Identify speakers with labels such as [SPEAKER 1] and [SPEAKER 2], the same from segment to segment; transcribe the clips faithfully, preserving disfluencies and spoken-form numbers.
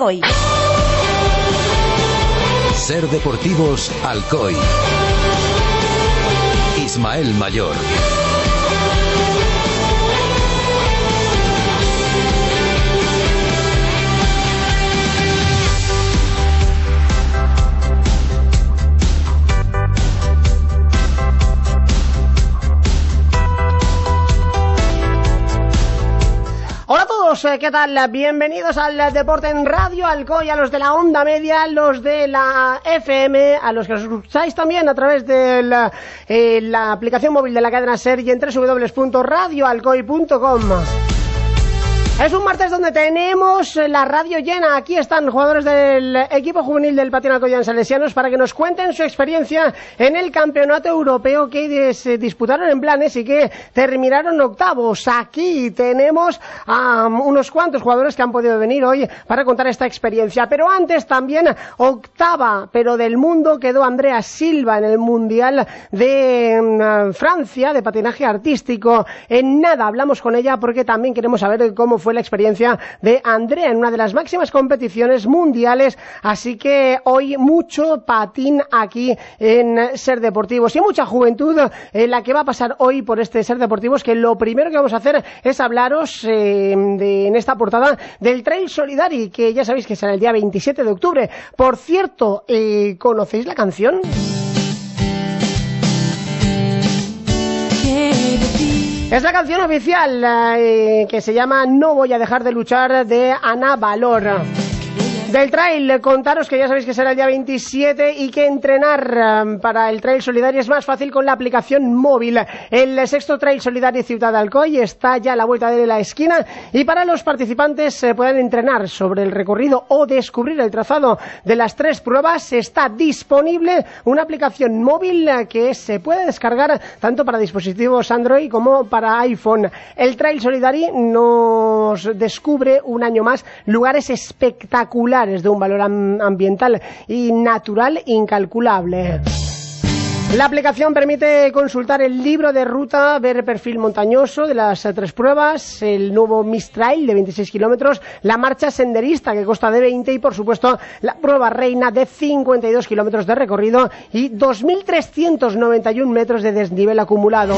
[SPEAKER 1] Alcoy.
[SPEAKER 2] Ser Deportivos Alcoy. Ismael Mayor.
[SPEAKER 3] Hola a todos, ¿qué tal? Bienvenidos al Deporte en Radio Alcoy, a los de la onda media, a los de la F M, a los que os escucháis también a través de la, eh, la aplicación móvil de la cadena SER y en doble u doble u doble u punto radio alcoy punto com. Es un martes donde tenemos la radio llena. Aquí están jugadores del equipo juvenil del Patín Alcoyano Salesianos para que nos cuenten su experiencia en el campeonato europeo que se disputaron en Blanes y que terminaron octavos. Aquí tenemos a unos cuantos jugadores que han podido venir hoy para contar esta experiencia. Pero antes también octava, pero del mundo, quedó Andrea Silva en el Mundial de Francia de patinaje artístico. En nada hablamos con ella porque también queremos saber cómo fue la experiencia de Andrea en una de las máximas competiciones mundiales, así que hoy mucho patín aquí en Ser Deportivos y mucha juventud en la que va a pasar hoy por este Ser Deportivos, que lo primero que vamos a hacer es hablaros eh, de, en esta portada del Trail Solidari, que ya sabéis que será el día veintisiete de octubre. Por cierto, eh, ¿conocéis la canción? Es la canción oficial eh, que se llama No voy a dejar de luchar, de Ana Valor. Del trail, contaros que ya sabéis que será el día veintisiete y que entrenar um, para el Trail Solidari es más fácil con la aplicación móvil. El sexto Trail Solidari Ciudad de Alcoy está ya a la vuelta de la esquina y para los participantes se eh, pueden entrenar sobre el recorrido o descubrir el trazado de las tres pruebas. Está disponible una aplicación móvil eh, que se puede descargar tanto para dispositivos Android como para iPhone. El Trail Solidari nos descubre un año más lugares espectaculares de un valor ambiental y natural incalculable. La aplicación permite consultar el libro de ruta, ver el perfil montañoso de las tres pruebas, el nuevo Mistrail de veintiséis kilómetros, la marcha senderista que consta de veinte y por supuesto la prueba reina de cincuenta y dos kilómetros de recorrido y dos mil trescientos noventa y uno metros de desnivel acumulado.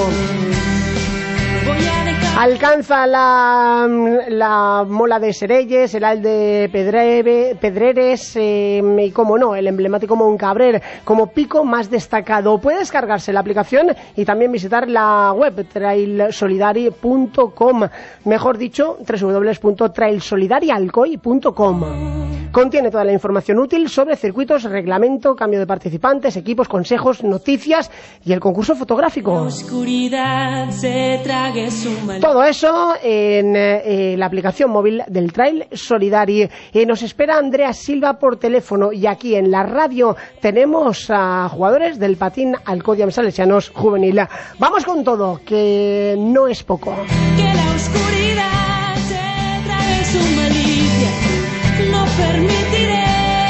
[SPEAKER 3] Alcanza la, la Mola de Serelles, el Al de Pedreve, Pedreres eh, y, como no, el emblemático Moncabrer como pico más destacado. Puede descargarse la aplicación y también visitar la web trail solidari punto com, mejor dicho, doble u doble u doble u punto trail solidari alcoy punto com. Contiene toda la información útil sobre circuitos, reglamento, cambio de participantes, equipos, consejos, noticias y el concurso fotográfico. La oscuridad se trague su mal. Todo eso en eh, la aplicación móvil del Trail Solidari. Eh, nos espera Andrea Silva por teléfono y aquí en la radio tenemos a jugadores del Patín Alcoyano Salesianos juvenil. Vamos con todo, que no es poco.
[SPEAKER 4] Que la oscuridad se trague su malicia, no permitiré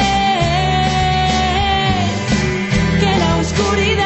[SPEAKER 4] que la oscuridad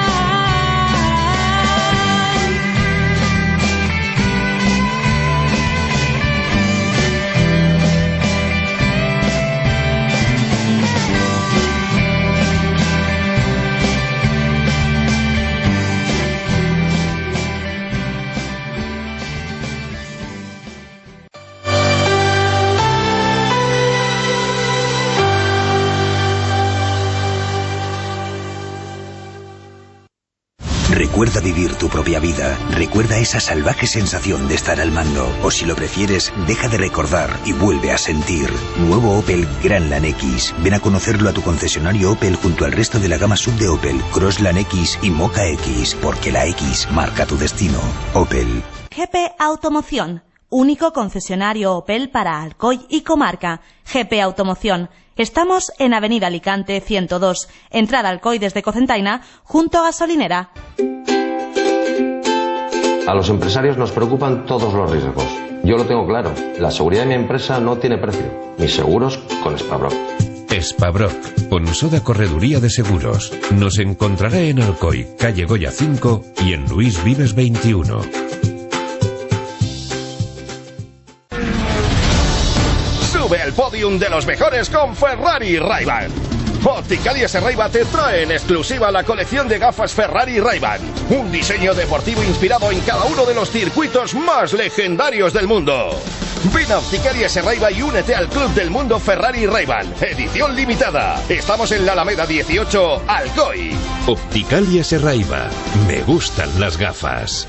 [SPEAKER 5] Recuerda vivir tu propia vida. Recuerda esa salvaje sensación de estar al mando. O si lo prefieres, deja de recordar y vuelve a sentir. Nuevo Opel Grandland X. Ven a conocerlo a tu concesionario Opel junto al resto de la gama sub de Opel, Crossland X y Mocha X, porque la X marca tu destino. Opel.
[SPEAKER 1] G P Automoción. Único concesionario Opel para Alcoy y comarca. G P Automoción. Estamos en Avenida Alicante ciento dos, entrada Alcoy desde Cocentaina, junto a Gasolinera.
[SPEAKER 6] A los empresarios nos preocupan todos los riesgos. Yo lo tengo claro, la seguridad de mi empresa no tiene precio. Mis seguros con Spabroc.
[SPEAKER 7] Spabroc, Ponsoda Correduría de Seguros. Nos encontrará en Alcoy, calle Goya cinco y en Luis Vives veintiuno.
[SPEAKER 8] Sube el podcast podium de los mejores con Ferrari Ray-Ban. Optical y Ray-Ban te trae en exclusiva la colección de gafas Ferrari Ray-Ban. Un diseño deportivo inspirado en cada uno de los circuitos más legendarios del mundo. Ven a Optical y Ray-Ban y únete al Club del Mundo Ferrari Ray-Ban. Edición limitada. Estamos en la Alameda dieciocho, Alcoy.
[SPEAKER 7] Optical y Ray-Ban. Me gustan las gafas.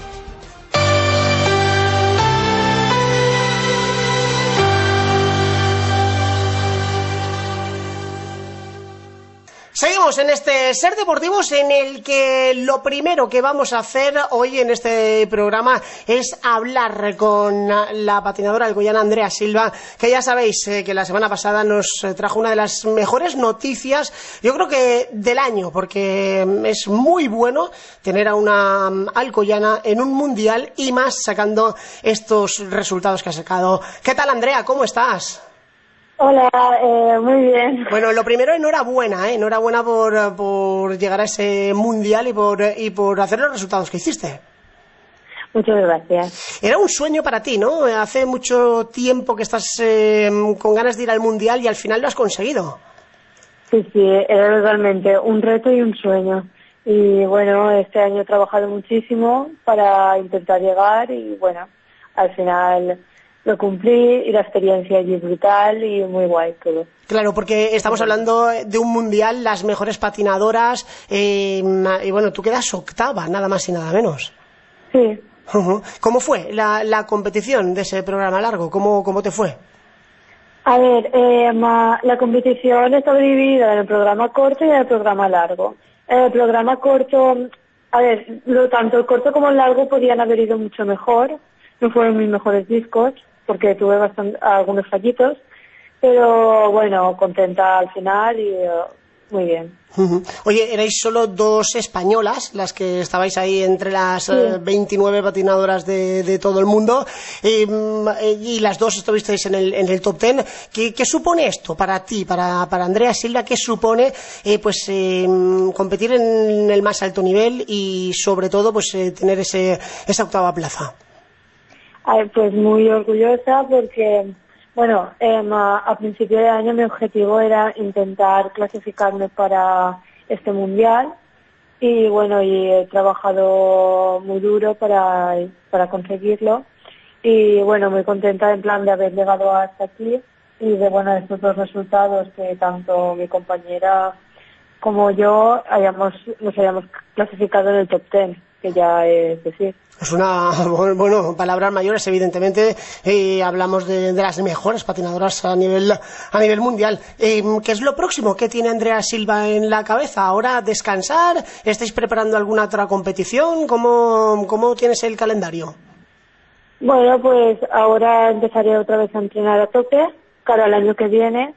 [SPEAKER 3] Seguimos en este Ser Deportivos, en el que lo primero que vamos a hacer hoy en este programa es hablar con la patinadora alcoyana Andrea Silva, que ya sabéis eh, que la semana pasada nos trajo una de las mejores noticias, yo creo que del año, porque es muy bueno tener a una alcoyana en un mundial y más sacando estos resultados que ha sacado. ¿Qué tal, Andrea? ¿Cómo estás?
[SPEAKER 9] Hola, eh, muy bien.
[SPEAKER 3] Bueno, lo primero, enhorabuena, ¿eh? Enhorabuena por, por llegar a ese mundial y por, y por hacer los resultados que hiciste.
[SPEAKER 9] Muchas gracias.
[SPEAKER 3] Era un sueño para ti, ¿no? Hace mucho tiempo que estás eh, con ganas de ir al mundial y al final lo has conseguido.
[SPEAKER 9] Sí, sí, era realmente un reto y un sueño. Y bueno, este año he trabajado muchísimo para intentar llegar y bueno, al final lo cumplí y la experiencia allí es brutal y muy guay todo.
[SPEAKER 3] Claro, porque estamos hablando de un mundial, las mejores patinadoras, eh, y bueno, tú quedas octava, nada más y nada menos.
[SPEAKER 9] Sí.
[SPEAKER 3] Uh-huh. ¿Cómo fue la, la competición de ese programa largo? ¿Cómo, cómo te fue?
[SPEAKER 9] A ver, eh, ma, la competición estaba dividida en el programa corto y en el programa largo. En el programa corto, a ver, lo, tanto el corto como el largo podían haber ido mucho mejor. No fueron mis mejores discos, porque tuve bastante, algunos fallitos, pero bueno, contenta al final y uh, muy bien.
[SPEAKER 3] Uh-huh. Oye, erais solo dos españolas las que estabais ahí entre las sí. eh, veintinueve patinadoras de, de todo el mundo, eh, y las dos estuvisteis en el, en el top ten. ¿Qué, qué supone esto para ti, para, para Andrea Silva? ¿Qué supone eh, pues eh, competir en el más alto nivel y sobre todo pues eh, tener ese, esa octava plaza?
[SPEAKER 9] Ay, pues muy orgullosa porque, bueno, eh, a principio de año mi objetivo era intentar clasificarme para este mundial y bueno, y he trabajado muy duro para, para conseguirlo y bueno, muy contenta en plan de haber llegado hasta aquí y de bueno, estos dos resultados que tanto mi compañera como yo hayamos, nos hayamos clasificado en el top ten, que ya es decir.
[SPEAKER 3] Es una, bueno, palabras mayores, evidentemente, eh, hablamos de, de las mejores patinadoras a nivel a nivel mundial. Eh, ¿Qué es lo próximo que tiene Andrea Silva en la cabeza? ¿Ahora descansar? ¿Estáis preparando alguna otra competición? ¿Cómo, cómo tienes el calendario?
[SPEAKER 9] Bueno, pues ahora empezaré otra vez a entrenar a tope, cara al año que viene.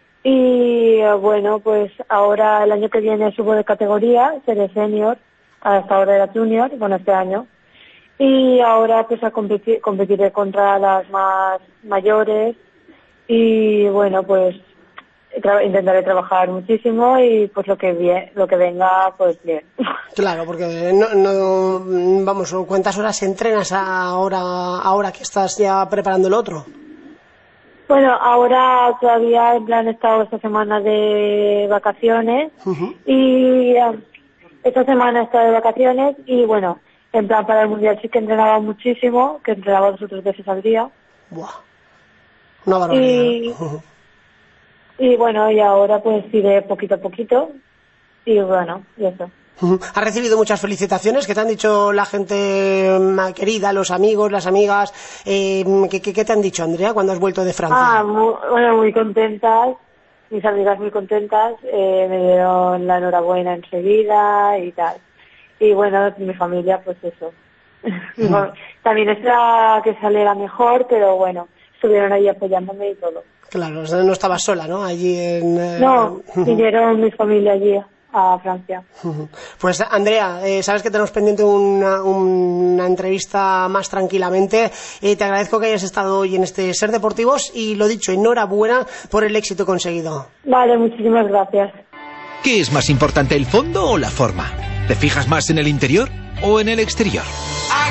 [SPEAKER 9] Y bueno, pues ahora el año que viene subo de categoría, seré senior, hasta ahora era junior, bueno, este año. Y ahora pues a competir, competiré contra las más mayores y bueno, pues tra- intentaré trabajar muchísimo y pues lo que bien, lo que venga, pues bien.
[SPEAKER 3] Claro, porque no, no vamos, ¿cuántas horas entrenas ahora, ahora que estás ya preparando el otro?
[SPEAKER 9] Bueno, ahora todavía en plan he estado esta semana de vacaciones uh-huh. y uh, esta semana he estado de vacaciones y bueno, en plan para el mundial sí que entrenaba muchísimo, que entrenaba dos o tres veces al día.
[SPEAKER 3] Buah, una barbaridad.
[SPEAKER 9] Y, uh-huh. y bueno, y ahora pues iré poquito a poquito y bueno, y eso.
[SPEAKER 3] Uh-huh. ¿Has recibido muchas felicitaciones? ¿Qué te han dicho la gente querida, los amigos, las amigas? Eh, ¿qué, qué, ¿Qué te han dicho, Andrea, cuando has vuelto de Francia?
[SPEAKER 9] Ah, muy, bueno, muy contentas, mis amigas muy contentas, eh, me dieron la enhorabuena enseguida y tal. Y bueno, mi familia, pues eso. Uh-huh. También esperaba que saliera mejor, pero bueno, estuvieron ahí apoyándome y todo.
[SPEAKER 3] Claro, no estabas sola, ¿no? Allí en... Eh...
[SPEAKER 9] No, vinieron mi familia allí a Francia.
[SPEAKER 3] Pues Andrea, eh, sabes que tenemos pendiente una, una entrevista más tranquilamente. Eh, te agradezco que hayas estado hoy en este Ser Deportivos y lo dicho, enhorabuena por el éxito conseguido.
[SPEAKER 9] Vale, muchísimas gracias.
[SPEAKER 10] ¿Qué es más importante, el fondo o la forma? ¿Te fijas más en el interior o en el exterior?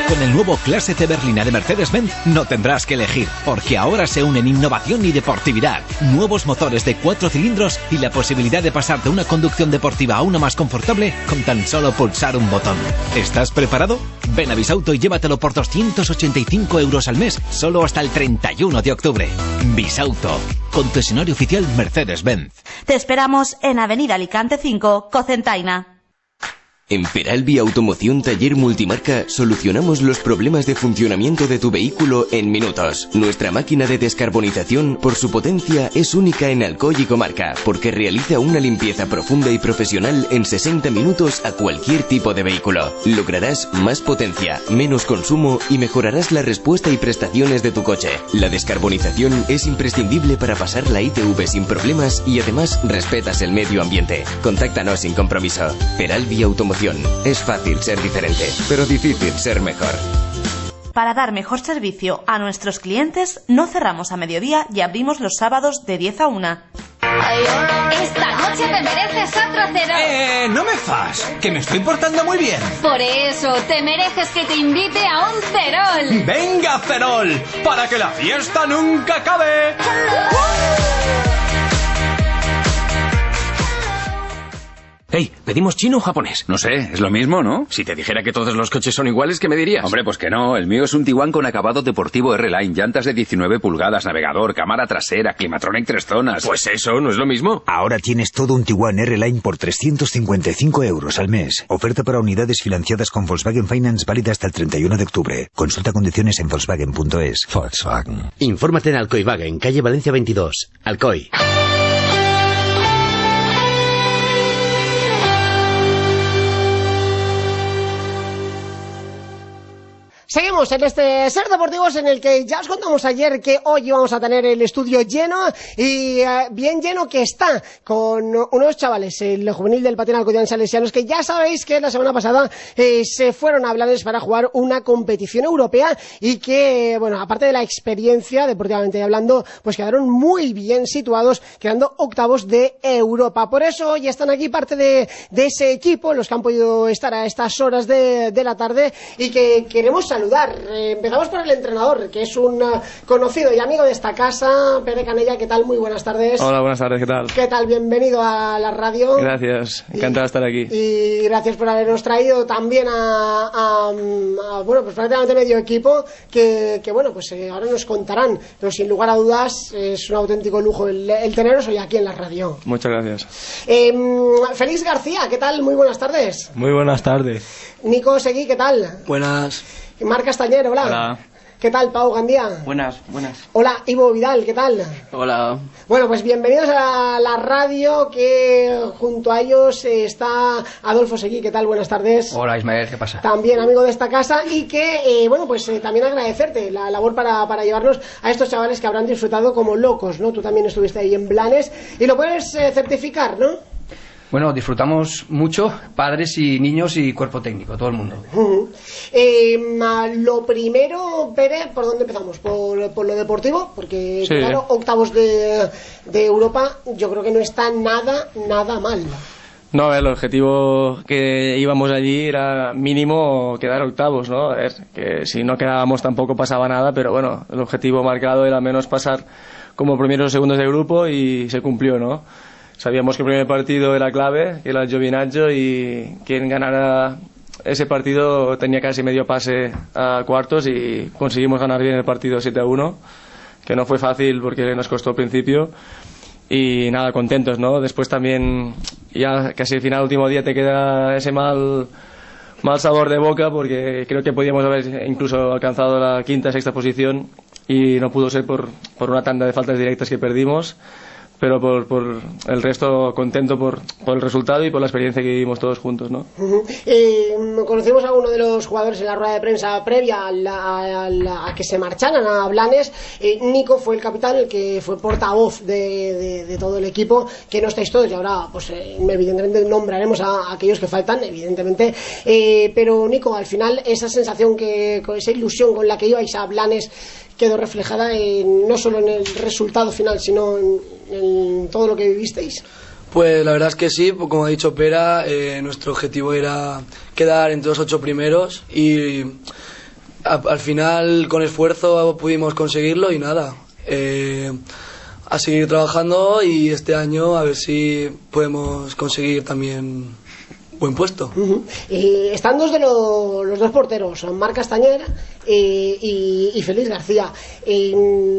[SPEAKER 10] Con el nuevo Clase C berlina de Mercedes-Benz no tendrás que elegir, porque ahora se unen innovación y deportividad. Nuevos motores de cuatro cilindros y la posibilidad de pasar de una conducción deportiva a una más confortable con tan solo pulsar un botón. ¿Estás preparado? Ven a Bisauto y llévatelo por doscientos ochenta y cinco euros al mes, solo hasta el treinta y uno de octubre. Bisauto, concesionario oficial Mercedes-Benz.
[SPEAKER 1] Te esperamos en Avenida Alicante cinco, Cocentaina.
[SPEAKER 11] En Peralvi Automoción Taller Multimarca solucionamos los problemas de funcionamiento de tu vehículo en minutos. Nuestra máquina de descarbonización, por su potencia, es única en Alcoy y comarca, porque realiza una limpieza profunda y profesional en sesenta minutos a cualquier tipo de vehículo. Lograrás más potencia, menos consumo y mejorarás la respuesta y prestaciones de tu coche. La descarbonización es imprescindible para pasar la I T V sin problemas y además respetas el medio ambiente. Contáctanos sin compromiso. Peralvi Automoción. Es fácil ser diferente, pero difícil ser mejor.
[SPEAKER 1] Para dar mejor servicio a nuestros clientes, no cerramos a mediodía y abrimos los sábados de diez a una.
[SPEAKER 12] Esta noche te mereces otro cero.
[SPEAKER 13] Eh, no me fas, que me estoy portando muy bien.
[SPEAKER 12] Por eso, te mereces que te invite a un cerol.
[SPEAKER 13] ¡Venga, cerol! ¡Para que la fiesta nunca acabe!
[SPEAKER 14] Hey, ¿pedimos chino o japonés?
[SPEAKER 15] No sé, es lo mismo, ¿no? Si te dijera que todos los coches son iguales, ¿qué me dirías?
[SPEAKER 14] Hombre, pues que no. El mío es un Tiguan con acabado deportivo R-Line, llantas de diecinueve pulgadas, navegador, cámara trasera, Climatronic tres zonas.
[SPEAKER 15] Pues eso, ¿no es lo mismo?
[SPEAKER 5] Ahora tienes todo un Tiguan R-Line por trescientos cincuenta y cinco euros al mes. Oferta para unidades financiadas con Volkswagen Finance válida hasta el treinta y uno de octubre. Consulta condiciones en volkswagen punto es.
[SPEAKER 16] Volkswagen. Infórmate en Alcoy-Wagen, calle Valencia veintidós. Alcoy.
[SPEAKER 3] Seguimos en este Ser Deportivos en el que ya os contamos ayer que hoy íbamos a tener el estudio lleno y eh, bien lleno que está con unos chavales, el juvenil del Patín Alcoyano Salesianos, que ya sabéis que la semana pasada eh, se fueron a Blanes para jugar una competición europea y que, bueno, aparte de la experiencia, deportivamente hablando, pues quedaron muy bien situados, quedando octavos de Europa. Por eso hoy están aquí parte de, de ese equipo, los que han podido estar a estas horas de, de la tarde y que queremos saludar. Eh, empezamos por el entrenador, que es un uh, conocido y amigo de esta casa, Pere Canella. ¿Qué tal? Muy buenas tardes.
[SPEAKER 17] Hola, buenas tardes, ¿qué tal?
[SPEAKER 3] ¿Qué tal? Bienvenido a la radio.
[SPEAKER 17] Gracias, encantado de estar aquí.
[SPEAKER 3] Y gracias por habernos traído también a, a, a bueno, pues prácticamente medio equipo, que, que bueno, pues eh, ahora nos contarán, pero sin lugar a dudas es un auténtico lujo el, el teneros hoy aquí en la radio.
[SPEAKER 17] Muchas gracias.
[SPEAKER 3] Eh, Félix García, ¿qué tal? Muy buenas tardes.
[SPEAKER 17] Muy buenas tardes.
[SPEAKER 3] Nico Seguí, ¿qué tal?
[SPEAKER 18] Buenas.
[SPEAKER 3] Marc Castañer, hola.
[SPEAKER 18] Hola.
[SPEAKER 3] ¿Qué tal, Pau Gandía?
[SPEAKER 18] Buenas, buenas.
[SPEAKER 3] Hola, Ivo Vidal, ¿qué tal?
[SPEAKER 18] Hola.
[SPEAKER 3] Bueno, pues bienvenidos a la radio, que junto a ellos está Adolfo Seguí. ¿Qué tal? Buenas tardes.
[SPEAKER 18] Hola, Ismael, ¿qué pasa?
[SPEAKER 3] También amigo de esta casa y que, eh, bueno, pues eh, también agradecerte la labor para, para llevarnos a estos chavales que habrán disfrutado como locos, ¿no? Tú también estuviste ahí en Blanes y lo puedes eh, certificar, ¿no?
[SPEAKER 18] Bueno, disfrutamos mucho, padres y niños y cuerpo técnico, todo el mundo.
[SPEAKER 3] Uh-huh. eh, lo primero, Pere, ¿por dónde empezamos? ¿Por, por lo deportivo? Porque,
[SPEAKER 17] sí.
[SPEAKER 3] Claro, octavos de, de Europa, yo creo que no está nada, nada mal.
[SPEAKER 17] No, el objetivo que íbamos allí era mínimo quedar octavos, ¿no? A ver, que si no quedábamos tampoco pasaba nada, pero bueno, el objetivo marcado era menos pasar como primeros o segundos de grupo y se cumplió, ¿no? Sabíamos que el primer partido era clave, que era el Giovinazzo, y quien ganara ese partido tenía casi medio pase a cuartos y conseguimos ganar bien el partido siete a uno, que no fue fácil porque nos costó al principio y nada, contentos, ¿no? Después también, ya casi al final, último día, te queda ese mal, mal sabor de boca porque creo que podíamos haber incluso alcanzado la quinta, sexta posición y no pudo ser por, por una tanda de faltas directas que perdimos. Pero por, por el resto contento por, por el resultado y por la experiencia que vivimos todos juntos, ¿no?
[SPEAKER 3] Uh-huh. eh, conocimos a uno de los jugadores en la rueda de prensa previa a, la, a, la, a que se marcharan a Blanes. eh, Nico fue el capitán, el que fue portavoz de, de, de todo el equipo, que no estáis todos y ahora pues eh, evidentemente nombraremos a, a aquellos que faltan, evidentemente, eh, pero Nico, al final esa sensación, que con esa ilusión con la que ibais a Blanes quedó reflejada en, no solo en el resultado final, sino en, en todo lo que vivisteis.
[SPEAKER 18] Pues la verdad es que sí, como ha dicho Pera, eh, nuestro objetivo era quedar entre los ocho primeros y
[SPEAKER 19] a, al final con esfuerzo pudimos conseguirlo y nada, eh, a seguir trabajando y este año a ver si podemos conseguir también buen puesto.
[SPEAKER 3] Uh-huh. Y están dos de lo, los dos porteros, Marc Castañer y, y, y Félix García. Y,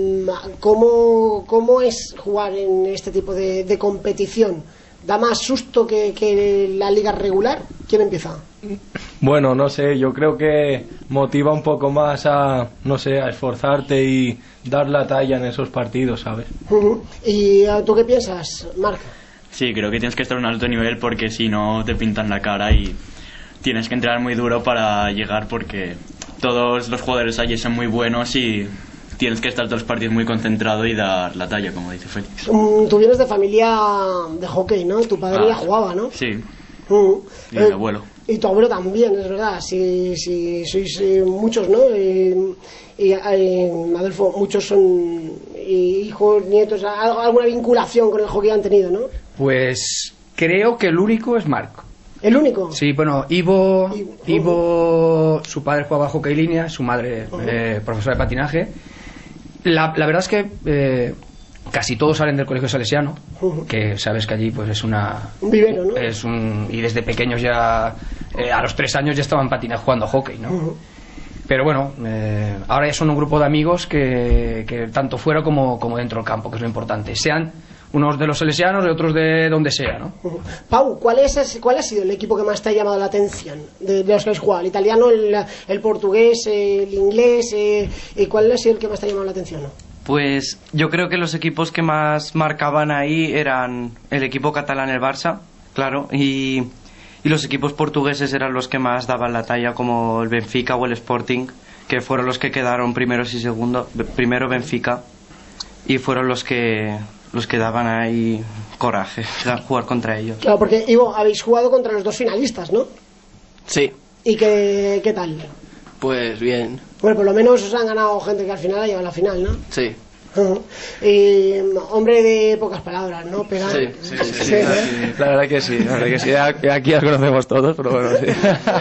[SPEAKER 3] ¿cómo, ¿Cómo es jugar en este tipo de, de competición? ¿Da más susto que, que la liga regular? ¿Quién empieza?
[SPEAKER 17] Bueno, no sé, yo creo que motiva un poco más a, no sé, a esforzarte y dar la talla en esos partidos, ¿sabes?
[SPEAKER 3] Uh-huh. ¿Y tú qué piensas, Marc?
[SPEAKER 20] Sí, creo que tienes que estar a un alto nivel porque si no te pintan la cara y tienes que entrenar muy duro para llegar porque todos los jugadores allí son muy buenos y tienes que estar todos los partidos muy concentrado y dar la talla, como dice Félix.
[SPEAKER 3] Um, tú vienes de familia de hockey, ¿no? Tu padre ya
[SPEAKER 20] ah,
[SPEAKER 3] jugaba, ¿no?
[SPEAKER 20] Sí.
[SPEAKER 3] Uh,
[SPEAKER 20] y mi eh, abuelo.
[SPEAKER 3] Y tu abuelo también, es verdad. Si, si sois eh, muchos, ¿no? Y, y eh, Adolfo, muchos son hijos, nietos, alguna vinculación con el hockey han tenido, ¿no?
[SPEAKER 18] Pues creo que el único es Marc.
[SPEAKER 3] ¿El único?
[SPEAKER 18] Sí, bueno, Ivo, Ivo, Ivo su padre jugaba hockey línea, su madre uh-huh. eh, profesora de patinaje. La, la verdad es que eh, casi todos salen del colegio salesiano, uh-huh. que sabes que allí pues es una...
[SPEAKER 3] Un vivero, ¿no?
[SPEAKER 18] Es un, y desde pequeños ya, eh, a los tres años ya estaban patinando, jugando hockey, ¿no? Uh-huh. Pero bueno, eh, ahora ya son un grupo de amigos que, que tanto fuera como, como dentro del campo, que es lo importante. Sean unos de los salesianos y otros de donde sea, ¿no?
[SPEAKER 3] Uh-huh. Pau, ¿cuál, es, ¿cuál ha sido el equipo que más te ha llamado la atención de, de los que has jugado? ¿El italiano, el, el portugués, el inglés? Eh, ¿Y cuál ha sido el que más te ha llamado la atención? ¿No?
[SPEAKER 21] Pues yo creo que los equipos que más marcaban ahí eran el equipo catalán, el Barça, claro, y, y los equipos portugueses eran los que más daban la talla, como el Benfica o el Sporting, que fueron los que quedaron primeros y segundos. Primero Benfica, y fueron los que... los que daban ahí coraje jugar contra ellos.
[SPEAKER 3] Claro, porque Ivo, habéis jugado contra los dos finalistas, ¿no?
[SPEAKER 22] Sí.
[SPEAKER 3] ¿Y qué, qué tal?
[SPEAKER 22] Pues bien.
[SPEAKER 3] Bueno, por lo menos os han ganado gente que al final ha llegado a la final, ¿no?
[SPEAKER 22] Sí.
[SPEAKER 3] Uh-huh. Y hombre de pocas palabras, ¿no? Pegar.
[SPEAKER 22] Sí, sí, sí, sí,
[SPEAKER 17] sí, sí. La verdad que sí, la verdad que sí. Aquí ya conocemos todos, pero bueno, sí.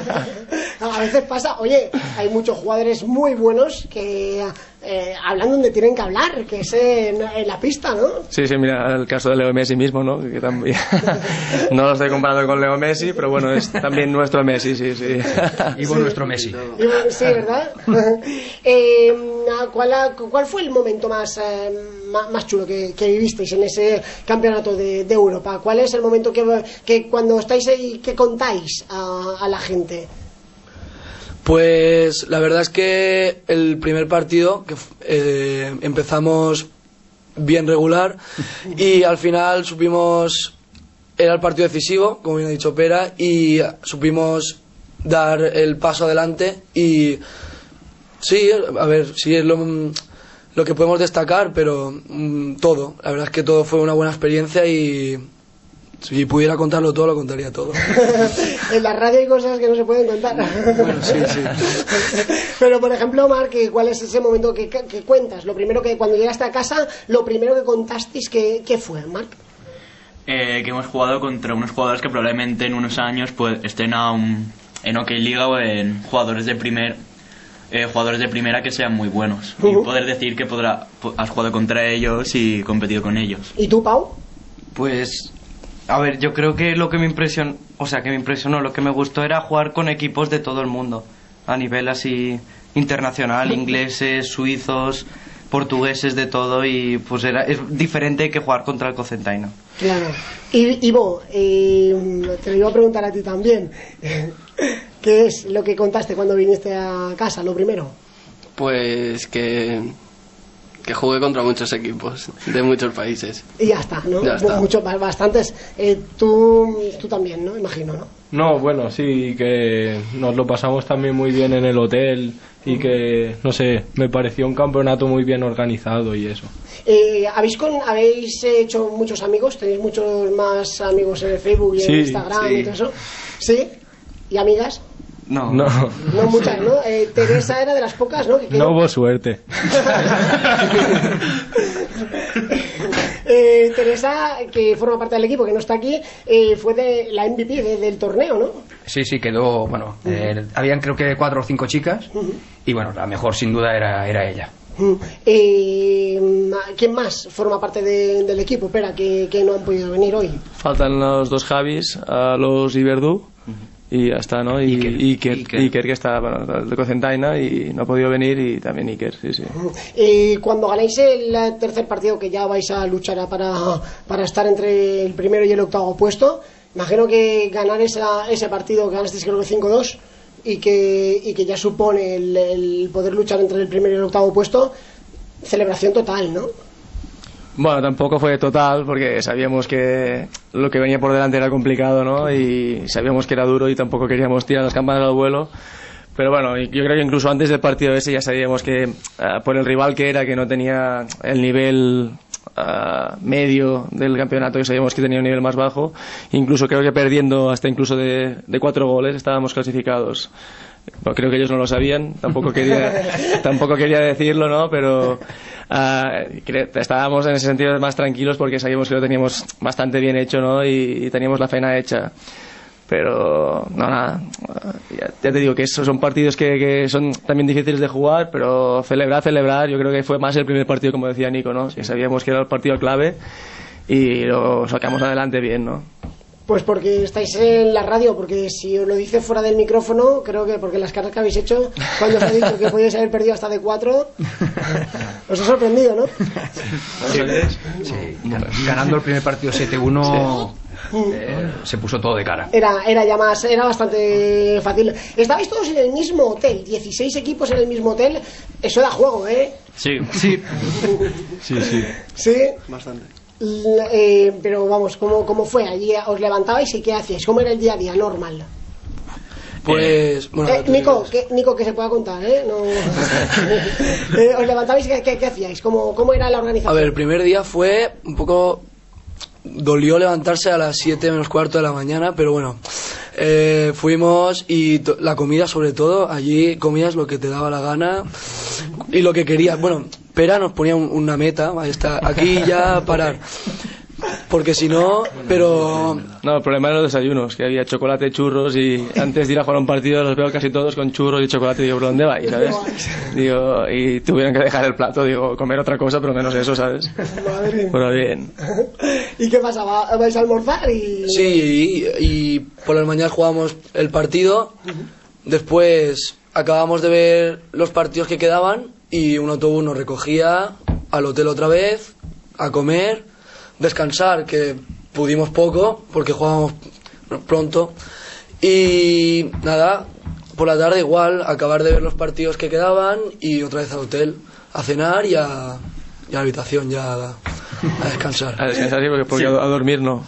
[SPEAKER 3] A veces pasa, oye, hay muchos jugadores muy buenos que eh, hablan donde tienen que hablar, que es en, en la pista, ¿no?
[SPEAKER 17] Sí, sí, mira, el caso de Leo Messi mismo, ¿no? Que también, no lo estoy comparando con Leo Messi, pero bueno, es también nuestro Messi, sí, sí.
[SPEAKER 18] Ivo
[SPEAKER 3] sí.
[SPEAKER 18] Nuestro Messi.
[SPEAKER 3] Sí, ¿verdad? eh, ¿cuál, ¿Cuál fue el momento más, eh, más, más chulo que, que vivisteis en ese campeonato de, de Europa? ¿Cuál es el momento que, que cuando estáis ahí, que contáis a, a la gente?
[SPEAKER 19] Pues la verdad es que el primer partido que eh, empezamos bien regular y al final supimos, era el partido decisivo, como bien ha dicho Pera, y supimos dar el paso adelante y sí, a ver, sí es lo, lo que podemos destacar, pero mm, todo, la verdad es que todo fue una buena experiencia y si pudiera contarlo todo, lo contaría todo.
[SPEAKER 3] En la radio hay cosas que no se pueden contar.
[SPEAKER 19] Bueno, sí, sí.
[SPEAKER 3] Pero, por ejemplo, Marc, ¿cuál es ese momento que, que cuentas? Lo primero que, cuando llegaste a casa, lo primero que contasteis, ¿qué, qué fue, Marc?
[SPEAKER 20] Eh, que hemos jugado contra unos jugadores que probablemente en unos años pues, estén aún en Hockey Liga o en jugadores de primer eh, jugadores de primera que sean muy buenos. Uh-huh. Y poder decir que podrá, has jugado contra ellos y competido con ellos.
[SPEAKER 3] ¿Y tú, Pau?
[SPEAKER 21] Pues... A ver, yo creo que lo que me impresionó, o sea, que me impresionó, lo que me gustó era jugar con equipos de todo el mundo, a nivel así internacional, ingleses, suizos, portugueses, de todo, y pues era es diferente que jugar contra el Cocentaina.
[SPEAKER 3] Claro. Y Ivo, eh, te lo iba a preguntar a ti también, ¿qué es lo que contaste cuando viniste a casa, lo primero?
[SPEAKER 22] Pues que... que jugué contra muchos equipos de muchos países.
[SPEAKER 3] Y ya está, ¿no?
[SPEAKER 22] Ya está.
[SPEAKER 3] Muchos, bastantes. Eh, tú, tú también, ¿no? Imagino, ¿no?
[SPEAKER 17] No, bueno, sí, que nos lo pasamos también muy bien en el hotel y que, no sé, me pareció un campeonato muy bien organizado y eso.
[SPEAKER 3] Eh, ¿habéis, con, ¿Habéis hecho muchos amigos? ¿Tenéis muchos más amigos en el Facebook y en
[SPEAKER 17] sí,
[SPEAKER 3] Instagram
[SPEAKER 17] sí.
[SPEAKER 3] y todo eso? ¿Sí? ¿Y amigas?
[SPEAKER 21] No.
[SPEAKER 17] No,
[SPEAKER 3] no muchas, ¿no? Eh, Teresa era de las pocas, ¿no? Que
[SPEAKER 17] no hubo suerte.
[SPEAKER 3] Eh, Teresa, que forma parte del equipo, que no está aquí, eh, fue de la M V P de, del torneo, ¿no?
[SPEAKER 18] Sí, sí, quedó, bueno, uh-huh. eh, habían creo que cuatro o cinco chicas, uh-huh. y bueno, la mejor sin duda era, era ella.
[SPEAKER 3] Uh-huh. Eh, ¿Quién más forma parte de, del equipo, espera, que, que no han podido venir hoy?
[SPEAKER 17] Faltan los dos Javis, a los Iberdú. Y ya está, ¿no? Y Iker, Iker, Iker. Iker que está, bueno, de Cocentaina y no ha podido venir, y también Iker, sí, sí.
[SPEAKER 3] Y cuando ganéis el tercer partido, que ya vais a luchar para, para estar entre el primero y el octavo puesto, imagino que ganar esa, ese partido que ganasteis creo que cinco dos y que, y que ya supone el, el poder luchar entre el primero y el octavo puesto, celebración total, ¿no?
[SPEAKER 17] Bueno, tampoco fue total, porque sabíamos que lo que venía por delante era complicado, ¿no? Y sabíamos que era duro y tampoco queríamos tirar las campanas al vuelo. Pero bueno, yo creo que incluso antes del partido ese ya sabíamos que uh, por el rival que era, que no tenía el nivel uh, medio del campeonato, que sabíamos que tenía un nivel más bajo, incluso creo que perdiendo hasta incluso de, de cuatro goles estábamos clasificados. Bueno, creo que ellos no lo sabían, tampoco quería tampoco quería decirlo, ¿no? Pero uh, estábamos en ese sentido más tranquilos porque sabíamos que lo teníamos bastante bien hecho, ¿no? Y, y teníamos la faena hecha. Pero no, nada, ya, ya te digo que esos son partidos que, que son también difíciles de jugar, pero celebrar, celebrar, yo creo que fue más el primer partido, como decía Nico, ¿no? Que sabíamos que era el partido clave y lo sacamos adelante bien, ¿no?
[SPEAKER 3] Pues porque estáis en la radio, porque si os lo dice fuera del micrófono, creo que porque las caras que habéis hecho cuando os ha dicho que podíais haber perdido hasta de cuatro, os ha sorprendido, ¿no?
[SPEAKER 18] Sí, sí. Ganando el primer partido siete uno, sí. eh, se puso todo de cara.
[SPEAKER 3] Era, era ya más, era bastante fácil. Estabais todos en el mismo hotel, dieciséis equipos en el mismo hotel, eso da juego, ¿eh?
[SPEAKER 18] Sí, sí.
[SPEAKER 17] Sí, sí.
[SPEAKER 3] Sí.
[SPEAKER 19] Bastante.
[SPEAKER 3] Eh, pero vamos, ¿cómo, ¿cómo fue? Allí os levantabais y ¿qué hacíais? ¿Cómo era el día a día normal?
[SPEAKER 19] Pues, bueno,
[SPEAKER 3] eh, Nico, que, Nico, que se pueda contar, ¿eh? No... eh, ¿Os levantabais y qué, qué, qué hacíais? ¿Cómo, ¿Cómo era la organización?
[SPEAKER 19] A ver, el primer día fue un poco... Dolió levantarse a las siete menos cuarto de la mañana, pero bueno, eh, fuimos y to- la comida sobre todo, allí comías lo que te daba la gana y lo que querías. Bueno, Pera nos ponía un, una meta, ahí está, aquí ya parar. Porque si no, pero...
[SPEAKER 17] No, el problema eran los desayunos, que había chocolate, churros, y antes de ir a jugar un partido los veo casi todos con churros y chocolate, y digo, ¿pero dónde vais, sabes? Digo, y tuvieron que dejar el plato, digo, comer otra cosa, pero menos eso, ¿sabes?
[SPEAKER 3] Madre.
[SPEAKER 17] Pero bien.
[SPEAKER 3] ¿Y qué pasaba? ¿Vais a almorzar? Y...
[SPEAKER 19] Sí, y, y por las mañanas jugábamos el partido, después acabamos de ver los partidos que quedaban, y un autobús nos recogía al hotel otra vez, a comer... descansar, que pudimos poco porque jugábamos pronto, y nada, por la tarde igual acabar de ver los partidos que quedaban y otra vez al hotel a cenar y a, y a la habitación ya a, a descansar
[SPEAKER 17] a descansar, sí, porque, porque sí. a, a dormir no.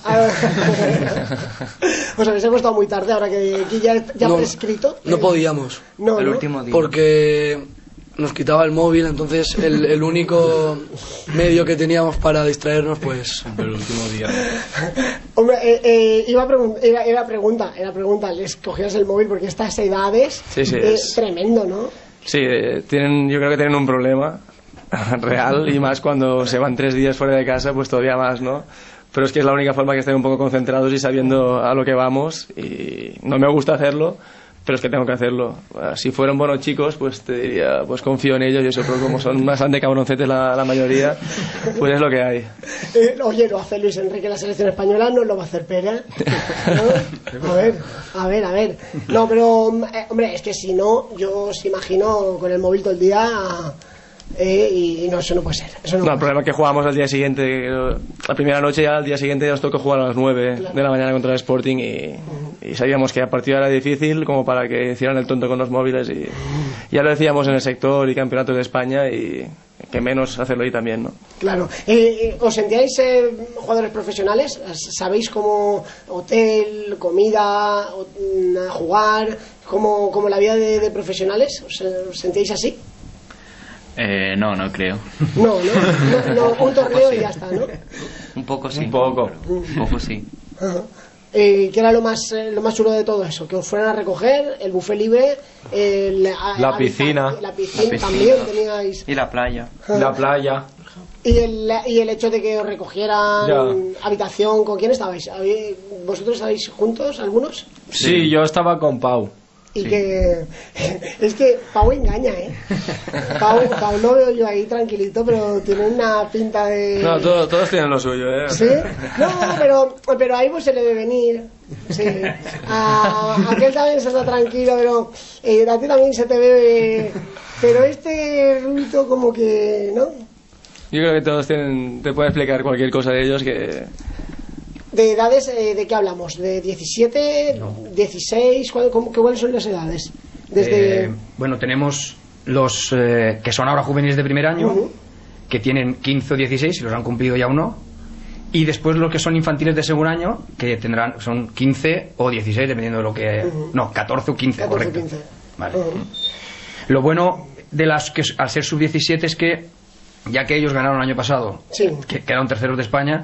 [SPEAKER 3] Os habéis acostado muy tarde ahora que aquí ya, ya
[SPEAKER 19] no,
[SPEAKER 3] prescrito.
[SPEAKER 19] No podíamos
[SPEAKER 3] no,
[SPEAKER 19] el
[SPEAKER 3] ¿no?
[SPEAKER 19] último día porque nos quitaba el móvil, entonces el, el único medio que teníamos para distraernos, pues
[SPEAKER 18] el último día.
[SPEAKER 3] Hombre, eh, eh, iba, a pregun- era, era pregunta, era pregunta, les cogías el móvil porque estas edades,
[SPEAKER 17] sí, sí,
[SPEAKER 3] eh,
[SPEAKER 17] es
[SPEAKER 3] tremendo, ¿no?
[SPEAKER 17] Sí, eh, tienen, yo creo que tienen un problema real, y más cuando se van tres días fuera de casa, pues todavía más, ¿no? Pero es que es la única forma que estén un poco concentrados y sabiendo a lo que vamos, y no me gusta hacerlo, pero es que tengo que hacerlo. Si fueran buenos chicos, pues te diría, pues confío en ellos, y eso, pero como son más de cabroncetes la, la mayoría, pues es lo que hay.
[SPEAKER 3] Eh, oye, lo hace Luis Enrique en la selección española, no lo va a hacer Pera, ¿no? A ver, a ver, a ver. No, pero, eh, hombre, es que si no, yo os imagino con el móvil todo el día... Eh, y no, eso no puede ser. Eso no,
[SPEAKER 17] no, el problema es que jugamos al día siguiente, la primera noche, ya al día siguiente ya nos tocó jugar a las nueve claro. de la mañana contra el Sporting, y, uh-huh. y sabíamos que a partir era difícil como para que hicieran el tonto con los móviles, y uh-huh. ya lo decíamos en el sector y campeonatos de España, y que menos hacerlo ahí también, ¿no?
[SPEAKER 3] Claro. Eh, ¿Os sentíais eh, jugadores profesionales? ¿Sabéis cómo hotel, comida, jugar, como, como la vida de, de profesionales? ¿Os, ¿Os sentíais así?
[SPEAKER 20] Eh, no, no creo.
[SPEAKER 3] No, no, no, no un torneo y ya está, ¿no?
[SPEAKER 21] Un poco sí.
[SPEAKER 17] Un poco.
[SPEAKER 21] Un poco sí.
[SPEAKER 3] Uh-huh. Eh, ¿Qué era lo más eh, lo más chulo de todo eso? Que os fueran a recoger, el buffet libre, el, a,
[SPEAKER 17] la,
[SPEAKER 3] a,
[SPEAKER 17] piscina.
[SPEAKER 3] la piscina. La piscina
[SPEAKER 21] también
[SPEAKER 3] también teníais.
[SPEAKER 21] Y la playa.
[SPEAKER 17] Uh-huh. La playa.
[SPEAKER 3] Y el, y el hecho de que os recogieran
[SPEAKER 17] Ya.
[SPEAKER 3] habitación, ¿con quién estabais? ¿Habí- ¿Vosotros estabais juntos, algunos?
[SPEAKER 17] Sí, yo estaba con Pau.
[SPEAKER 3] Y que es que Pau engaña, ¿eh? Pau, Pau lo veo yo ahí tranquilito, pero tiene una pinta de...
[SPEAKER 17] No, todo- todos tienen lo suyo, ¿eh?
[SPEAKER 3] ¿Sí? No, pero, pero ahí pues se le debe venir. Sí. A, a aquel también se está tranquilo, pero eh, a ti también se te bebe. Pero este Rulito como que, ¿no?
[SPEAKER 17] Yo creo que todos tienen... Te puedo explicar cualquier cosa de ellos que...
[SPEAKER 3] De edades, eh, ¿de qué hablamos? ¿De diecisiete, dieciséis? ¿Cuál- cómo- ¿Cuáles son las edades? Desde...
[SPEAKER 18] Eh, bueno, tenemos los eh, que son ahora juveniles de primer año,
[SPEAKER 3] Ujú.
[SPEAKER 18] que tienen quince o dieciséis, si los han cumplido ya o no. Y después los que son infantiles de segundo año, que tendrán son quince o dieciséis, dependiendo de lo que...
[SPEAKER 3] Ujú.
[SPEAKER 18] No, catorce o quince,
[SPEAKER 3] catorce,
[SPEAKER 18] correcto.
[SPEAKER 3] quince.
[SPEAKER 18] Vale.
[SPEAKER 3] Ujú.
[SPEAKER 18] Lo bueno de las que al ser sub diecisiete es que, ya que ellos ganaron el año pasado,
[SPEAKER 3] Sí.
[SPEAKER 18] que quedaron terceros de España,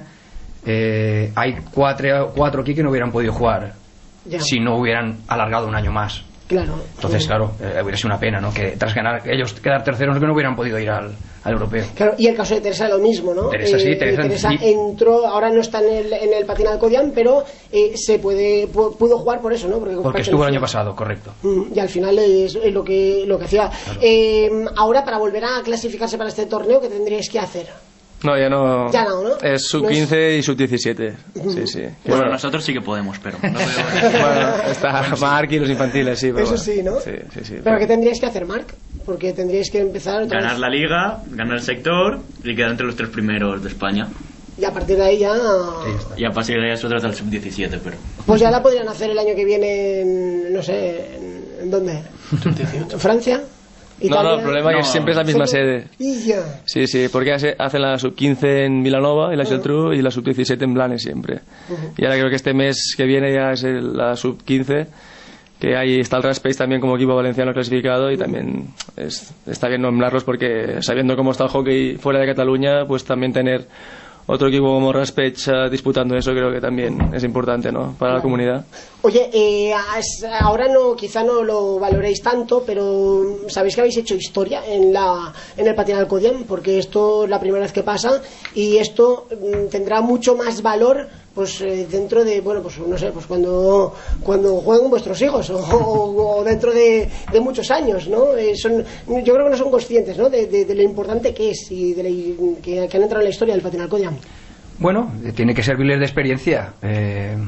[SPEAKER 18] eh, hay cuatro, cuatro aquí que no hubieran podido jugar
[SPEAKER 3] Ya.
[SPEAKER 18] si no hubieran alargado un año más.
[SPEAKER 3] Claro.
[SPEAKER 18] Entonces,
[SPEAKER 3] Ujú.
[SPEAKER 18] claro, eh, hubiera sido una pena, ¿no? Que tras ganar, ellos quedar terceros, que no hubieran podido ir al, al europeo.
[SPEAKER 3] Claro, y el caso de Teresa lo mismo, ¿no?
[SPEAKER 18] Teresa, sí,
[SPEAKER 3] Eh,
[SPEAKER 18] Teresa- sí.
[SPEAKER 3] entró, ahora no está en el, en el Patín Alcodián, pero eh, se puede pu- pudo jugar por eso, ¿no? Porque,
[SPEAKER 18] Porque estuvo el año
[SPEAKER 3] pertenecía.
[SPEAKER 18] pasado, correcto.
[SPEAKER 3] Mm, Y al final es es lo que lo que hacía. Eh, ahora, para volver a clasificarse para este torneo, ¿qué tendríais que hacer?
[SPEAKER 17] No, ya no...
[SPEAKER 3] Ya no, ¿no?
[SPEAKER 17] Es sub
[SPEAKER 3] No es-
[SPEAKER 17] quince y sub diecisiete. Sí, sí. Que
[SPEAKER 20] Bueno, nosotros sí que podemos, pero... no veo-
[SPEAKER 17] Bueno, está Marc y los infantiles, sí, pero
[SPEAKER 3] Eso
[SPEAKER 17] bueno.
[SPEAKER 3] sí, ¿no?
[SPEAKER 17] Sí, sí, sí.
[SPEAKER 3] ¿Pero qué tendríais que hacer, Marc? Porque tendríais que empezar otra
[SPEAKER 20] Ganar
[SPEAKER 3] vez.
[SPEAKER 20] la liga, ganar el sector y quedar entre los tres primeros de España.
[SPEAKER 3] Y a partir de ahí ya...
[SPEAKER 20] Y a partir de ahí es otra del sub diecisiete, pero...
[SPEAKER 3] Pues ya la podrían hacer el año que viene en... no sé... ¿En, en dónde? ¿En Francia?
[SPEAKER 17] No,
[SPEAKER 3] ¿Italia?
[SPEAKER 17] no, el problema es que siempre es la misma sede.
[SPEAKER 3] Y ya.
[SPEAKER 17] Sí, sí, porque hace- hacen la sub quince en Vilanova, en la Geltrú, y la sub diecisiete en Blanes siempre. Y ahora creo que este mes que viene ya es el- la sub quince, que ahí está el Raspace también como equipo valenciano clasificado, y también es- está bien nombrarlos porque sabiendo cómo está el hockey fuera de Cataluña, pues también tener otro equipo como Raspech uh, disputando eso creo que también es importante, ¿no? Para la comunidad.
[SPEAKER 3] Oye, eh, as- ahora no, quizá no lo valoréis tanto, pero sabéis que habéis hecho historia en la en el Patín Alcodián, porque esto es la primera vez que pasa y esto mm, tendrá mucho más valor, pues eh, dentro de, bueno, pues no sé, pues cuando cuando jueguen vuestros hijos o, o- o dentro de, de muchos años, ¿no? Eh, son, yo creo que no son conscientes, ¿no? De, de- de lo importante que es y de la- que, que han entrado en la historia del Patín Alcodián.
[SPEAKER 18] Bueno, eh, tiene que servirles de experiencia. Eh,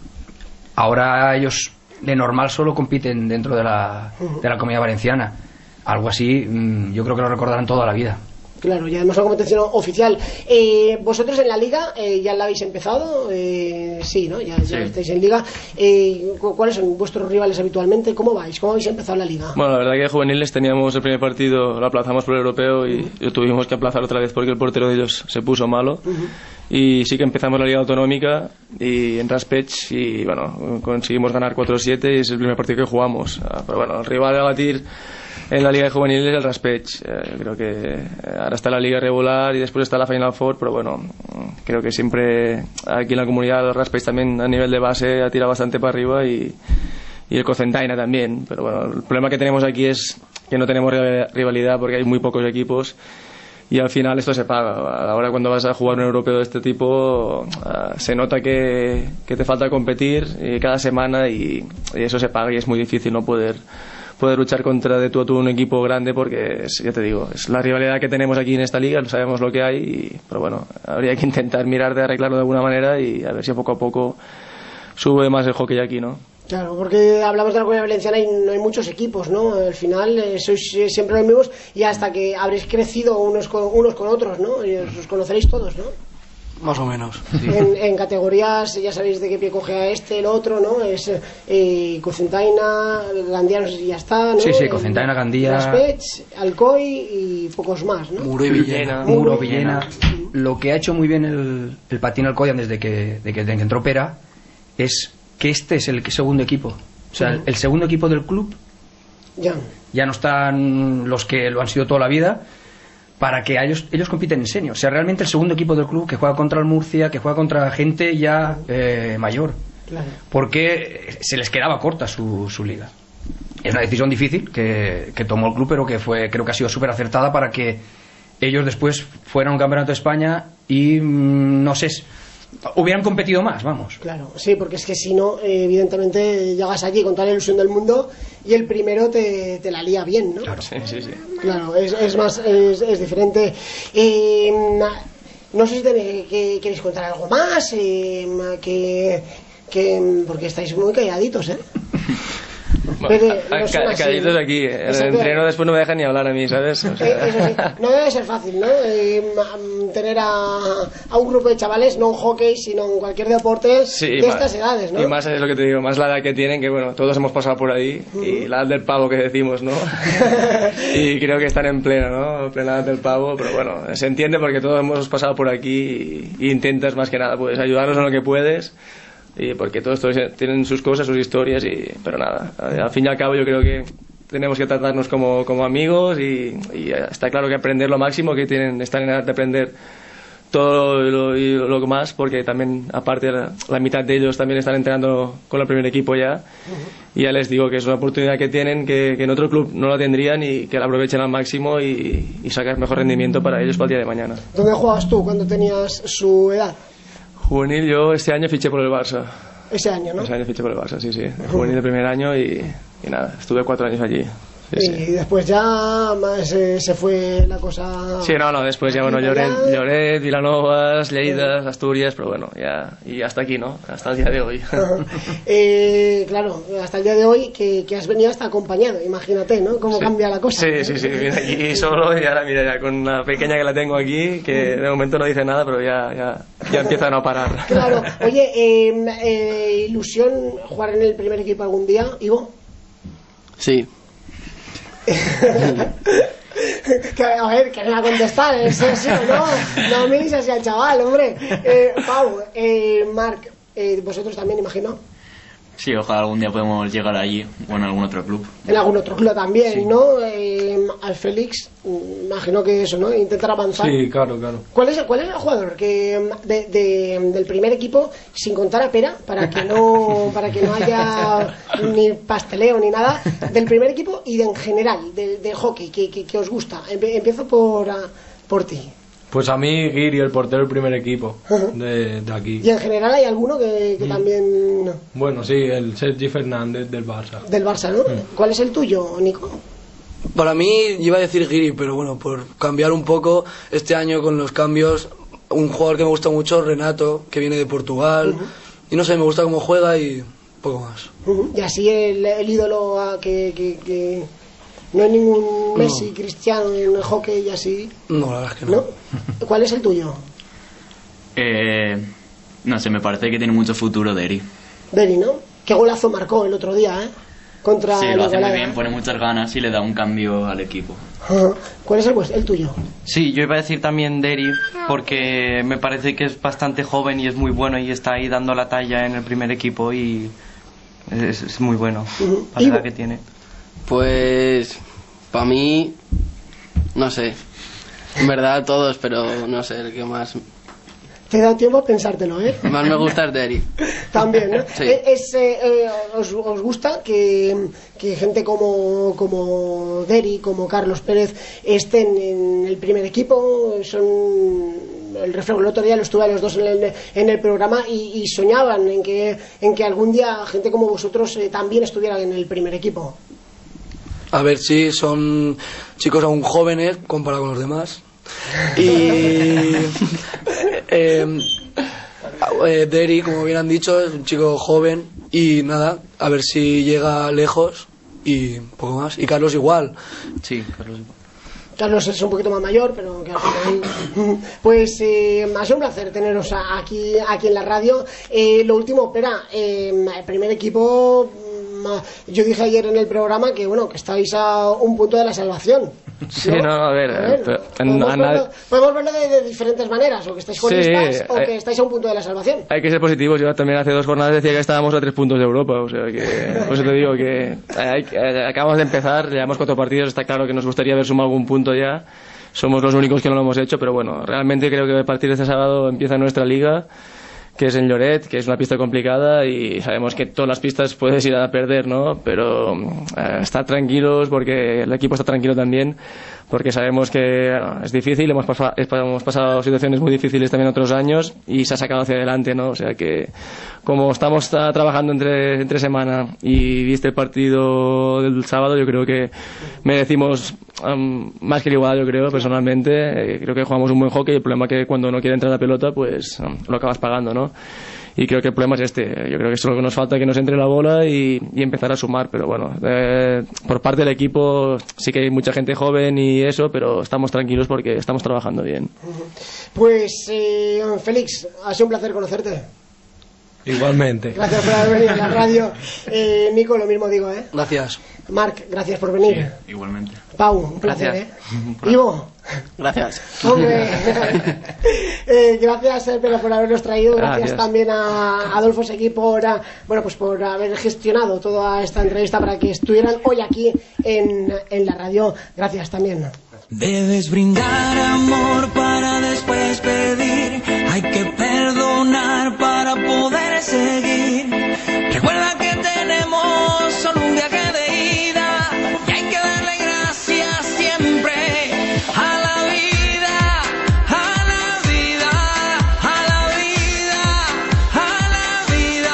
[SPEAKER 18] ahora ellos de normal solo compiten dentro de la, de la Comunidad Valenciana. Algo así, mm, yo creo que lo recordarán toda la vida.
[SPEAKER 3] Claro, ya además una competición oficial. Eh, vosotros en la liga eh, ya la habéis empezado, eh, sí, ¿no? Ya, ya
[SPEAKER 17] Sí.
[SPEAKER 3] estáis en liga. Eh, cu- ¿Cuáles son vuestros rivales habitualmente? ¿Cómo vais? ¿Cómo habéis empezado la liga?
[SPEAKER 17] Bueno, la verdad que de juveniles teníamos el primer partido, lo aplazamos por el europeo y lo tuvimos que aplazar otra vez porque el portero de ellos se puso malo. Y sí que empezamos la liga autonómica y en Raspech y bueno, conseguimos ganar cuatro siete y es el primer partido que jugamos. Ah, Pero bueno, el rival a batir en la liga de juveniles es el Raspech. Eh, creo que eh, ahora está la liga regular y después está la Final Four, pero bueno, mm, creo que siempre aquí en la comunidad el Raspech también a nivel de base ha tirado bastante para arriba y y el Cocentaina también, pero bueno, el problema que tenemos aquí es que no tenemos rival- rivalidad porque hay muy pocos equipos y al final esto se paga. Ahora cuando vas a jugar un europeo de este tipo ah, se nota que, que te falta competir eh, cada semana y, y eso se paga y es muy difícil no poder poder luchar contra de tú a tú un equipo grande porque es, ya te digo, es la rivalidad que tenemos aquí en esta liga, no sabemos lo que hay y, pero bueno, habría que intentar mirar de arreglarlo de alguna manera y a ver si poco a poco sube más el hockey aquí, ¿no?
[SPEAKER 3] Claro, porque hablamos de la Comunidad Valenciana y no hay muchos equipos, ¿no? Al final eh, sois eh, siempre los mismos y hasta que habréis crecido unos con, unos con otros, ¿no? Y os, os conoceréis todos, ¿no?
[SPEAKER 19] Más o menos.
[SPEAKER 3] En, en categorías ya sabéis de qué pie coge a este, el otro, ¿no? Es eh, Cocentaina, Gandía, no sé si ya está, ¿no?
[SPEAKER 18] Sí, sí,
[SPEAKER 3] El-
[SPEAKER 18] Cocentaina, Gandía.
[SPEAKER 3] Raspech, Alcoy y pocos más, ¿no?
[SPEAKER 19] Muro y Villena.
[SPEAKER 18] Muro, Villena. Lo que ha hecho muy bien el, el Patín Alcodián desde que, de que, desde que entró Pera es que este es el segundo equipo. O sea, el, el segundo equipo del club
[SPEAKER 3] Ya.
[SPEAKER 18] ya no están los que lo han sido toda la vida para que ellos, ellos compiten en senior. O sea, realmente el segundo equipo del club que juega contra el Murcia, que juega contra gente ya eh, mayor.
[SPEAKER 3] Claro.
[SPEAKER 18] Porque se les quedaba corta su, su liga. Es una decisión difícil que, que tomó el club, pero que fue, creo que ha sido súper acertada para que ellos después fueron a un campeonato de España y mmm, no sé, hubieran competido más, vamos.
[SPEAKER 3] Claro, sí, porque es que si no, eh, evidentemente llegas allí con toda la ilusión del mundo y el primero te, te la lía bien, ¿no?
[SPEAKER 18] Claro, sí, sí, sí.
[SPEAKER 3] Claro, es, es más, es, es diferente. Eh, no sé si tenéis, que, queréis contar algo más, eh, que, que, porque estáis muy calladitos, ¿eh?
[SPEAKER 17] Bueno, no ca calladitos aquí, en el entreno después no me dejan ni hablar a mí, ¿sabes? O sea...
[SPEAKER 3] Eso sí, no debe ser fácil, ¿no? Eh, tener a, a un grupo de chavales, no en hockey, sino en cualquier deporte
[SPEAKER 17] sí,
[SPEAKER 3] de estas edades, ¿no?
[SPEAKER 17] Y más es lo que te digo, más la edad que tienen, que bueno, todos hemos pasado por ahí, uh-huh. y la edad del pavo que decimos, ¿no? Y creo que están en plena, ¿no? Plena edad del pavo, pero bueno, se entiende porque todos hemos pasado por aquí y, y intentas más que nada, pues ayudarlos en lo que puedes. Y porque todos, todos tienen sus cosas, sus historias, y pero nada, al fin y al cabo yo creo que tenemos que tratarnos como, como amigos y, y está claro que aprender lo máximo, que tienen, están en edad de aprender todo lo, y lo más, porque también aparte la, la mitad de ellos también están entrenando con el primer equipo ya, y ya les digo que es una oportunidad que tienen, que, que en otro club no la tendrían y que la aprovechen al máximo y, y sacar mejor rendimiento para ellos para el día de mañana.
[SPEAKER 3] ¿Dónde jugabas tú cuando tenías su edad?
[SPEAKER 17] Juvenil, yo este año fiché por el Barça.
[SPEAKER 3] Ese año, ¿no?
[SPEAKER 17] Ese año fiché por el Barça, sí, sí. Juvenil de primer año y, y nada, estuve cuatro años allí. Sí,
[SPEAKER 3] y sí. Después ya más, eh, se fue la cosa...
[SPEAKER 17] Sí, no, no, después ya, bueno, Lloret, Lloret, Vilanovas, Lleida, Asturias, pero bueno, ya, y hasta aquí, ¿no? Hasta el día de hoy.
[SPEAKER 3] eh, claro, hasta el día de hoy que, que has venido hasta acompañado, imagínate, ¿no? Cómo
[SPEAKER 17] sí.
[SPEAKER 3] cambia la cosa.
[SPEAKER 17] Sí, sí, sí, vine aquí solo y ahora mira ya con la pequeña que la tengo aquí, que de momento no dice nada, pero ya, ya, ya empieza a no parar.
[SPEAKER 3] Claro, oye, eh, eh, ilusión jugar en el primer equipo algún día, Ivo.
[SPEAKER 22] Sí.
[SPEAKER 3] Que, a ver, que no va a contestar, ¿es eso, no? No mires así al chaval, hombre. Eh, Pau, eh, Marc, eh, vosotros también, imagino.
[SPEAKER 20] Sí, ojalá algún día podemos llegar allí o en algún otro club.
[SPEAKER 3] En algún otro club también, sí. ¿no? Eh, al Félix, imagino que eso, ¿no? Intentar avanzar.
[SPEAKER 17] Sí, claro, claro.
[SPEAKER 3] ¿Cuál es, cuál es el jugador que de, de, del primer equipo, sin contar a Pera, para que no para que no haya ni pasteleo ni nada, del primer equipo y de, en general, de, de hockey, que, que, que os gusta? Empiezo por, por ti.
[SPEAKER 17] Pues a mí, Giri, el portero del primer equipo de, de aquí.
[SPEAKER 3] ¿Y en general hay alguno que, que mm. también...?
[SPEAKER 17] Bueno, sí, el Sergi Fernández del Barça.
[SPEAKER 3] Del Barça, ¿no? Mm. ¿Cuál es el tuyo, Nico?
[SPEAKER 19] Para mí, iba a decir Giri, pero bueno, por cambiar un poco, este año con los cambios, un jugador que me gusta mucho, Renato, que viene de Portugal, uh-huh. y no sé, me gusta cómo juega y poco más.
[SPEAKER 3] Uh-huh. Y así el, el ídolo a que... que, que... No hay ningún Messi, no. Cristiano en el hockey y así.
[SPEAKER 19] No, la verdad es que no.
[SPEAKER 3] ¿No? ¿Cuál es el tuyo?
[SPEAKER 20] Eh, no sé, me parece que tiene mucho futuro Deri.
[SPEAKER 3] Deri, ¿no? Qué golazo marcó el otro día, ¿eh? Contra
[SPEAKER 20] sí, lo hace
[SPEAKER 3] Galada.
[SPEAKER 20] muy bien, pone muchas ganas y le da un cambio al equipo.
[SPEAKER 3] Uh-huh. ¿Cuál es el, el tuyo?
[SPEAKER 21] Sí, yo iba a decir también Deri, porque me parece que es bastante joven y es muy bueno y está ahí dando la talla en el primer equipo y es, es muy bueno uh-huh. para la edad que tiene.
[SPEAKER 22] Pues para mí, no sé, en verdad todos, pero no sé, el que más...
[SPEAKER 3] Te he dado tiempo a pensártelo, ¿eh?
[SPEAKER 22] Más me gusta es Deri.
[SPEAKER 3] También, ¿no?
[SPEAKER 22] Sí.
[SPEAKER 3] Es, eh, eh, os, ¿Os gusta que, que gente como, como Deri, como Carlos Pérez, estén en el primer equipo? Son el reflejo. El otro día lo estuve a los dos en el, en el programa y, y soñaban en que, en que algún día gente como vosotros eh, también estuviera en el primer equipo.
[SPEAKER 19] A ver, sí, son chicos aún jóvenes comparado con los demás. Y eh, eh, Deri, como bien han dicho, es un chico joven y nada, a ver si llega lejos y poco más. Y Carlos igual.
[SPEAKER 21] Sí, Carlos igual.
[SPEAKER 3] Carlos es un poquito más mayor, pero que al final... Pues eh, ha sido un placer teneros aquí, aquí en la radio. Eh, lo último, espera, eh, el primer equipo... Yo dije ayer en el programa que bueno que estáis a un punto de la salvación.
[SPEAKER 17] Sí, no, no a ver, a ver pero,
[SPEAKER 3] podemos, a verlo, podemos verlo de, de diferentes maneras, o que estáis colistas sí, o que estáis a un punto de la salvación.
[SPEAKER 17] Hay que ser positivos. Yo también hace dos jornadas decía que estábamos a tres puntos de Europa, o sea que por eso te digo que hay, acabamos de empezar, llevamos cuatro partidos, está claro que nos gustaría haber sumado algún punto ya. Somos los únicos que no lo hemos hecho, pero bueno, realmente creo que a partir de este sábado empieza nuestra liga, que es en Lloret, que es una pista complicada y sabemos que todas las pistas puedes ir a perder, ¿no? Pero eh, estar tranquilos porque el equipo está tranquilo también porque sabemos que bueno, es difícil, hemos, pasado, hemos pasado situaciones muy difíciles también otros años y se ha sacado hacia adelante, ¿no? O sea que como estamos trabajando entre, entre semana y viste el partido del sábado, yo creo que merecimos um, más que el igual, yo creo, personalmente. Eh, creo que jugamos un buen hockey, el problema es que cuando no quiere entrar la pelota, pues um, lo acabas pagando, ¿no? Y creo que el problema es este. Yo creo que eso es lo que nos falta, que nos entre la bola y, y empezar a sumar. Pero bueno, eh, por parte del equipo sí que hay mucha gente joven y eso, pero estamos tranquilos porque estamos trabajando bien.
[SPEAKER 3] Pues, eh, Félix, ha sido un placer conocerte.
[SPEAKER 2] Igualmente.
[SPEAKER 3] Gracias por haber venido a la radio. Eh, Nico, lo mismo digo, ¿eh?
[SPEAKER 19] Gracias.
[SPEAKER 3] Marc, gracias por venir.
[SPEAKER 20] Sí, igualmente.
[SPEAKER 3] Pau, un placer,
[SPEAKER 20] Gracias.
[SPEAKER 3] ¿eh? Ivo.
[SPEAKER 22] Gracias.
[SPEAKER 3] Hombre, eh, gracias eh, pero por habernos traído, gracias,
[SPEAKER 17] Gracias.
[SPEAKER 3] también a Adolfo Seguí por, a, bueno, pues por haber gestionado toda esta entrevista para que estuvieran hoy aquí en, en la radio. Gracias también.
[SPEAKER 4] Debes brindar amor para después pedir. Hay que perdonar para poder seguir. Recuerda que tenemos solo un viaje de ida y hay que darle gracias siempre a la vida, a la vida, a la vida, a la vida.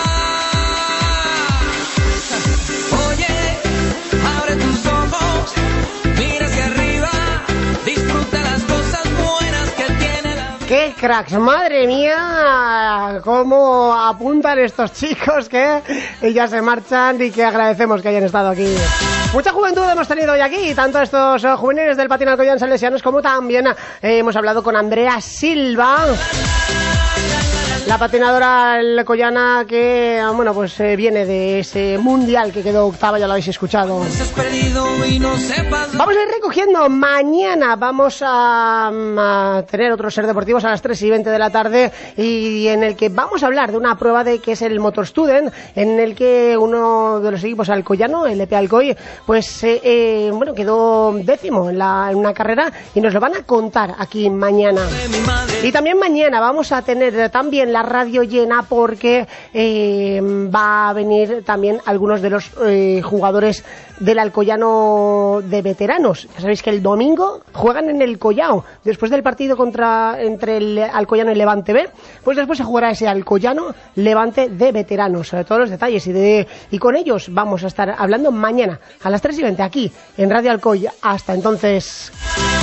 [SPEAKER 4] Oye, abre tus ojos, mira hacia arriba, disfruta las cosas buenas que tiene la vida.
[SPEAKER 3] ¡Qué cracks! ¡Madre mía! ¿Cómo apuntan estos chicos que ya se marchan y que agradecemos que hayan estado aquí? Mucha juventud hemos tenido hoy aquí, tanto estos uh, juveniles del patín alcoyano salesianos como también eh, hemos hablado con Andrea Silva, la patinadora alcoyana que, bueno, pues eh, viene de ese mundial que quedó octava, ya lo habéis escuchado. Vamos a ir recogiendo. Mañana vamos a, a tener otro Ser Deportivos a las tres y veinte de la tarde, y en el que vamos a hablar de una prueba de que es el Motor Student, en el que uno de los equipos alcoyano, el E P Alcoy, pues eh, eh, bueno, quedó décimo en, la, en una carrera, y nos lo van a contar aquí mañana. Y también mañana vamos a tener también la radio llena, porque eh, va a venir también algunos de los eh, jugadores del Alcoyano de veteranos. Ya sabéis que el domingo juegan en el Collao, después del partido contra entre el Alcoyano y Levante B, pues después se jugará ese Alcoyano Levante de veteranos. Todos los detalles y, de, y con ellos vamos a estar hablando mañana a las tres y veinte aquí en Radio Alcoy. Hasta entonces.